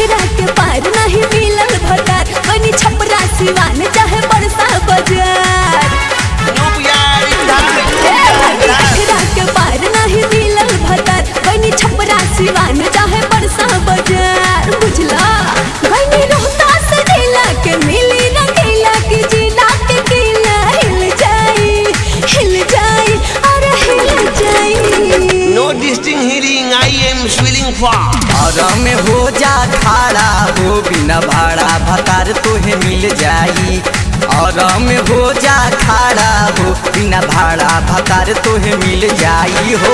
अठरा के पार नहीं मिलल भतार बनी छपरा सिवान चाहे बरसा बाजार अठरा के पार नहीं मिलल भतार बनी छपरा सिवान चाहे बरसा बाजार बुझला बनी रोहतास जिला के मिली न किला की जिला के किला हिल जाई अरे हिल जाई No distinct hearing, I am swilling for. आराम हो जा खाड़ा हो बिना भाड़ा भतार तोहे मिल जाई। आराम हो जा खाड़ा हो बिना भाड़ा भतार तोहे मिल जाई हो।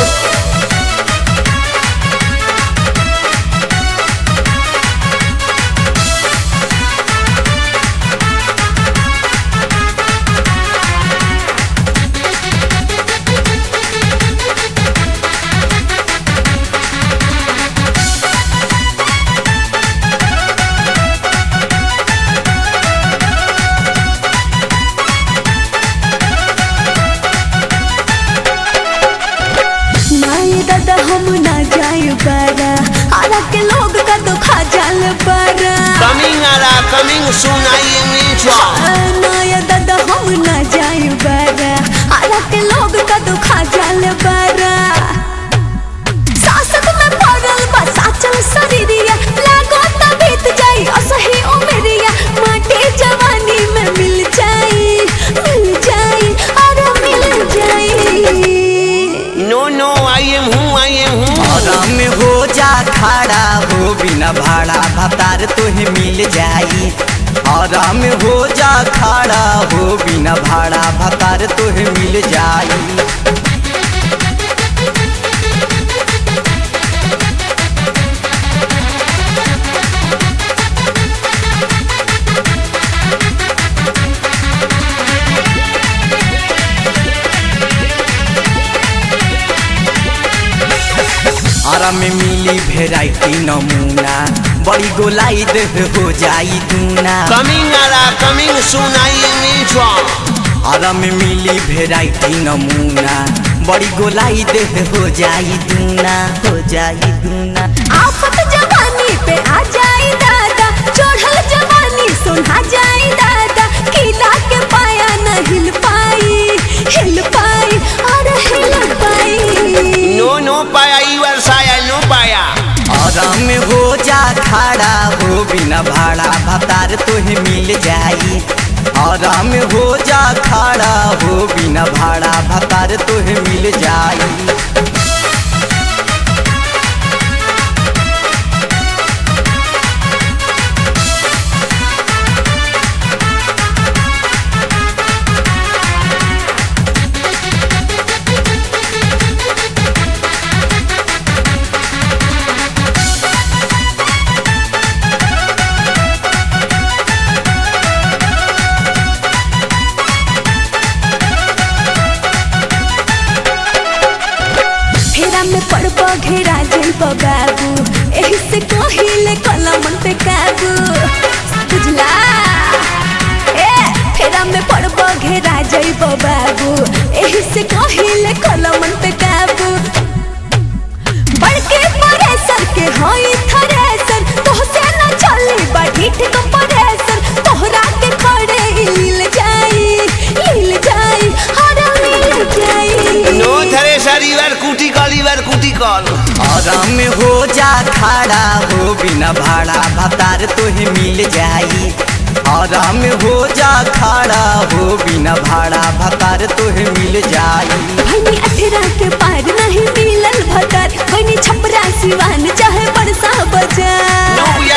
दादा हम ना जाए बारा आरा के लोग का तो खा जाल बारा Coming soon, I am in for. नाया दादा हम ना जाए बारा आरा के लोग का तो खा जाल बारा सासत में पड़ल बा साचल शरीरिया लागो त बीत जाई असही उमरिया माटी जवानी में मिल जाई अरे मिल जाई No, I am who. आराम हो जा खाड़ा हो बिना भाड़ा भतार तोहे मिल जाई। आराम हो जा खाड़ा हो बिना भाड़ा भतार तोहे मिल जाई। आराम में मिली वेराइटी नमूना बड़ी गोलाई देह हो जाई दूना। Coming soon, I am in for. आराम में मिली वेराइटी नमूना बड़ी गोलाई देह हो जाई दूना। आफत जवानी पे आ जाई दादा चढ़ल जवानी सुना जाई दादा किला के पाया न हिल पाई अरे हिल पाई No, paya, you are saya, no paya. आराम हो जा खाड़ा हो बिना भाड़ा भतार तोहे मिल जाई। आराम हो जा खाड़ा हो बिना भाड़ा भतार तोहे मिल जाई। में पड़बो घेरा जइबो बाबू एही से कहिले कलमन पे काबू बुझला फेरा में पड़बो घेरा जइबो बाबू एही से कहिले कलमन पे काबू बड़के परेसर के होई थरेसर तोहसे न चली बड़ी ठीक परेसर तोहरा के खड़े हिल जाई हरा मिल जाई No, Theresa, you are cootie call. आराम हो जा खाड़ा हो बिना भाड़ा भतार तोहे मिल जाई। आराम हो जा खाड़ा हो बिना भाड़ा भतार तोहे मिल जाई। बनी अठरा के पार नहीं मिलल भतार बनी छपरा सिवान चाहे बरसा बाजार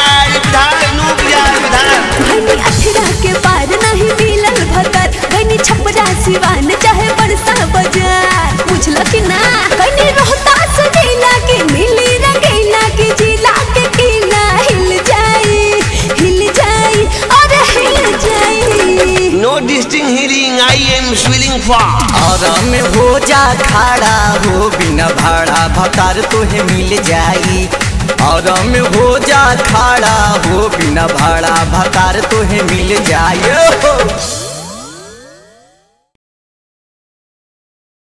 बनी अठरा के पार नहीं मिलल भतार बनी छपरा सिवान चाहे बरसा बाजार बुझल कि ना बनी रोहतास जिला के मिली रंगीला की जिला के किला हिल जाई अरे हिल जाई No distinct hearing, I am swilling for. आराम हो जा खाड़ा हो बिना भाड़ा भतार तोहे मिल जाई। आराम हो जा खाड़ा हो बिना भाड़ा भतार तोहे मिल जाई।